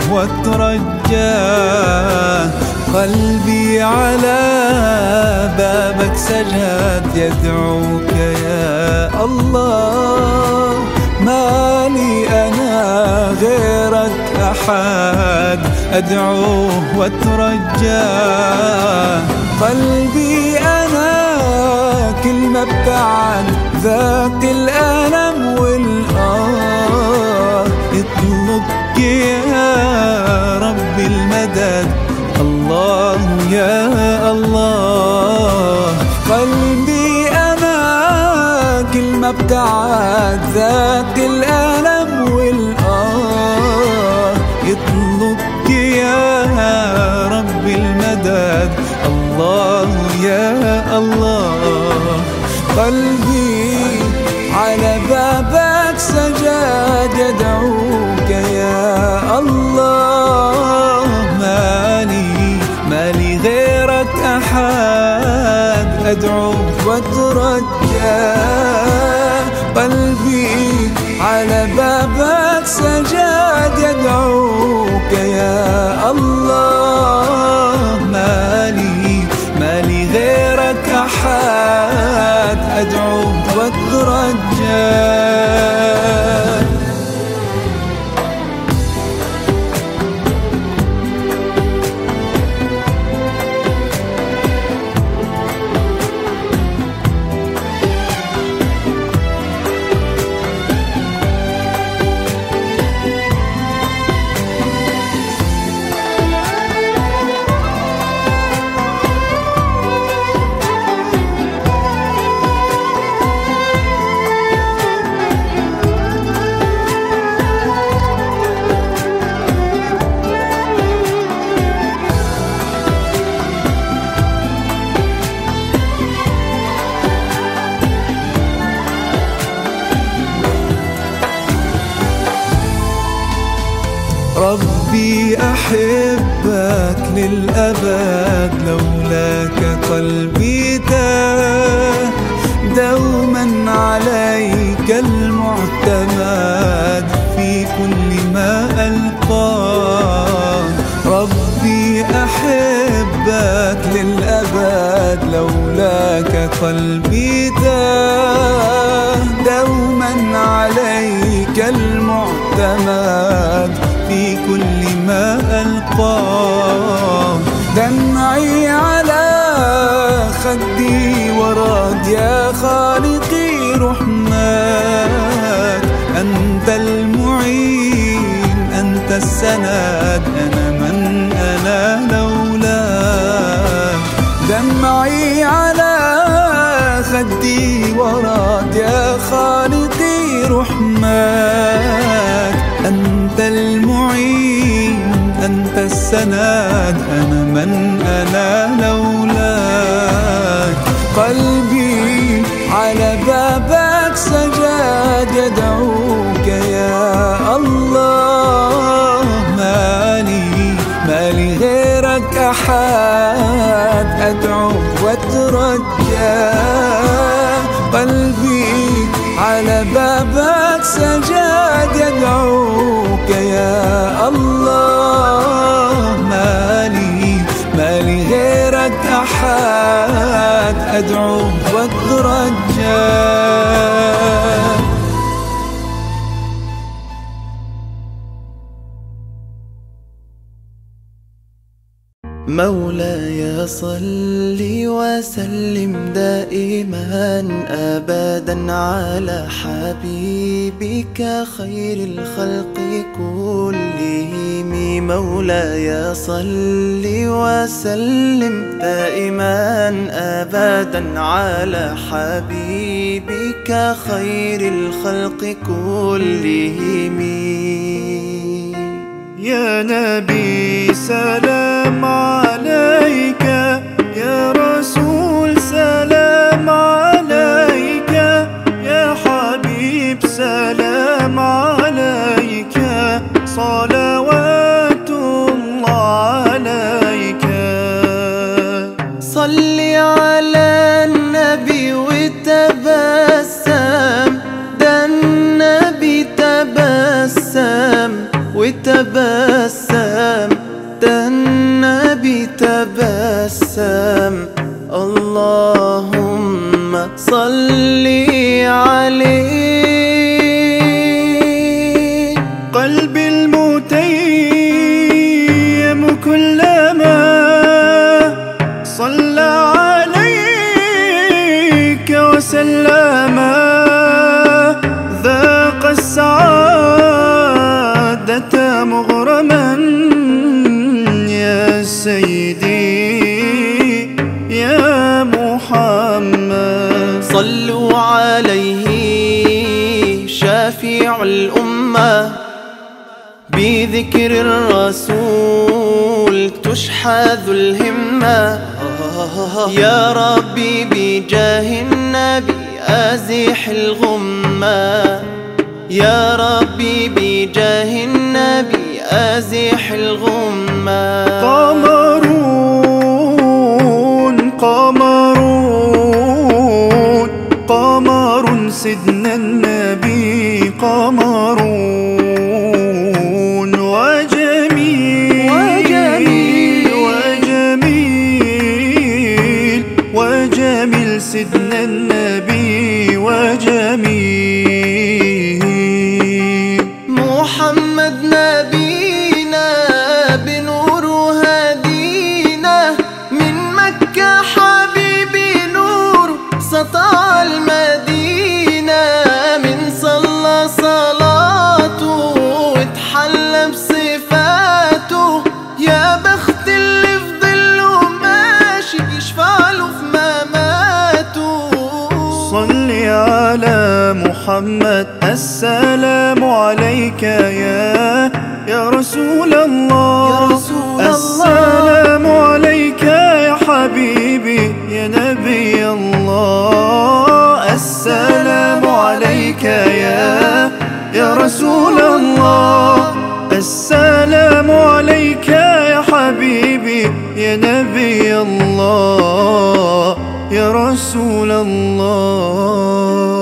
واترجاه. قلبي على بابك سجاد يدعوك يا الله. ما لي أنا غيرك أحد أدعوه واترجاه. قلبي أنا كل ما ابتعد ذاق الألم والآه يطلبك يا رب المدد الله يا الله. قلبي أنا كل ما ابتعد ذاق الألم والآه يطلبك يا رب المدد الله يا الله. قلبي على بابك سجاد يدعوك يا الله. مالي مالي غيرك أحد أدعوك واترجاه. قلبي على بابك سجاد يدعوك يا الله. مالي مالي غيرك أحد أدعوك واترجاه. ربي أحبك للأبد لولاك قلبي تاه. دوما عليك المعتمد في كل ما ألقاه. ربي أحبك للأبد لولاك قلبي تاه. دوما عليك المعتمد في كل ما ألقاه. دمعي على خدي ورد يا خالقي رحمك. أنت المعين أنت السند أنا من أنا لولاك. دمعي على خدي ورد يا خالقي رحمك. أنت المعين أنت السند أنا من أنا لولاك. قلبي على بابك سجاد يدعوك يا الله. مالي مالي غيرك أحد أدعوك واترجاه. قلبي على بابك سجاد يدعوك يا الله. مالي مالي غيرك أحد أدعوك واترجاه. مولاي صل وسلم دائما أبدا على حبيبك خير الخلق كلهم. مولاي صل وسلم دائما أبدا على حبيبك خير الخلق كلهم. يا نبي سلام عليك، يا رسول سلام عليك، يا حبيب سلام عليك، صلوات الله تبسم، ده النبي تبسم. اللهم صل عليه. قلبي المتيم كلما صلى عليك وسلم ذاق السعادة مغرما يا سيدي يا محمد. صلوا عليه شافع الأمة، بذكر الرسول تشحذ الهمة. يا ربي بجاه النبي أزح الغمة، يا ربي بجاه النبي أزح الغمة. قمرون قمرون قمر سيدنا النبي قمرون، وجميل وجميل وجميل وجميل سيدنا النبي وجميل. محمد نبينا بنور هدينا، من مكة حبيبي نور سطع المدينة. من صلى صلاته واتحلى بصفاته، يا بخت اللي في ظله ماشي يشفع له في مماته. صل على محمد، السلام عليك يا يا رسول الله، يا رسول السلام عليك يا حبيبي يا نبي الله. السلام عليك يا يا رسول الله، السلام عليك يا حبيبي يا نبي الله يا رسول الله.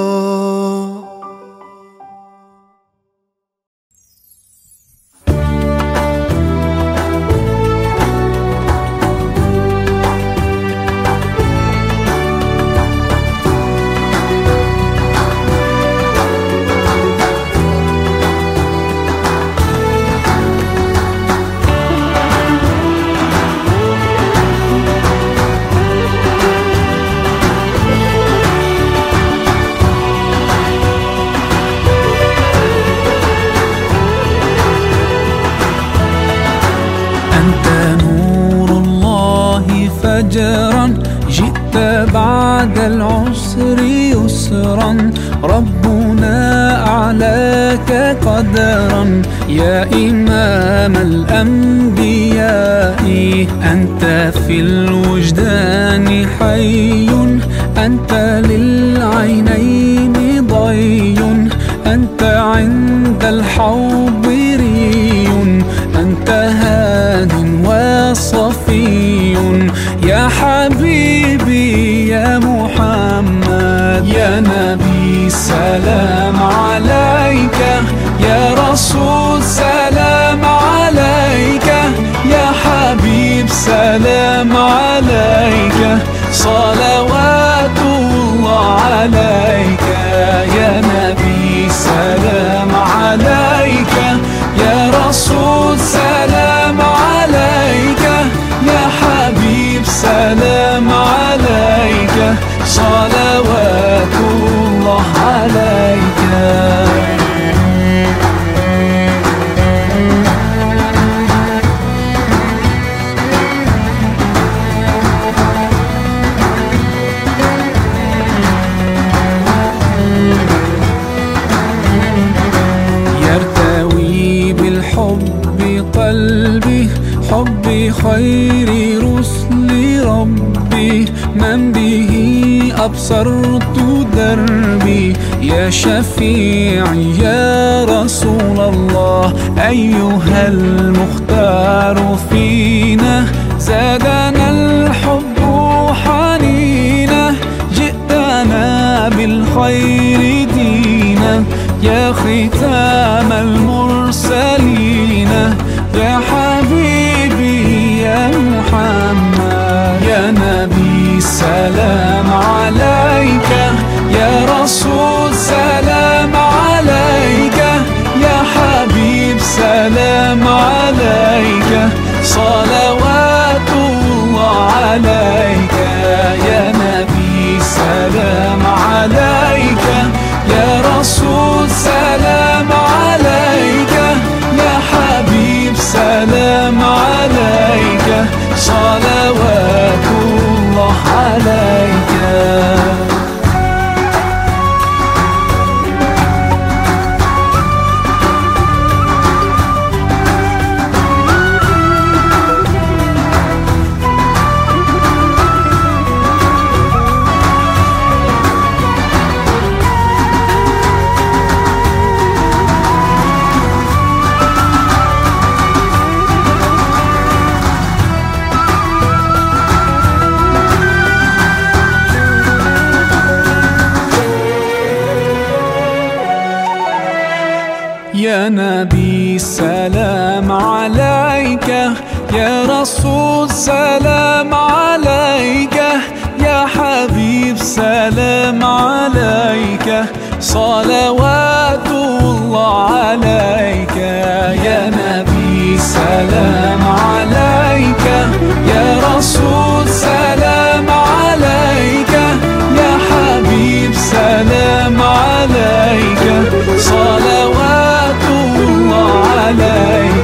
فجرا جئت بعد العسر يسرا، ربنا أعلاك قدرا يا إمام الأنبياء. أنت في الوجدان حي، أنت للعينين ضي، أنت عند الحوض ري، أنت هاد وصفي يا حبيبي يا محمد. يا نبي سلام عليك، يا رسول سلام عليك، يا حبيب سلام عليك، صلوات الله عليك. يا نبي سلام عليك، يا رسول سلام عليك، يا حبيب سلام عليك، صلوات الله عليك. يرتوي بالحب قلبي، حبي خير رسل ربي، من به أبصرت دربي. يا شفيعي يا رسول الله، أيها المختار فينا، زادنا الحب حنينا، جئتنا بالخير دينا، يا ختام المرسلين، سلام عليك يا رسول، سلام عليك يا حبيب، سلام عليك صلوات الله عليك يا نبي، سلام عليك يا رسول، سلام عليك يا حبيب، سلام عليك صلوات الله عليك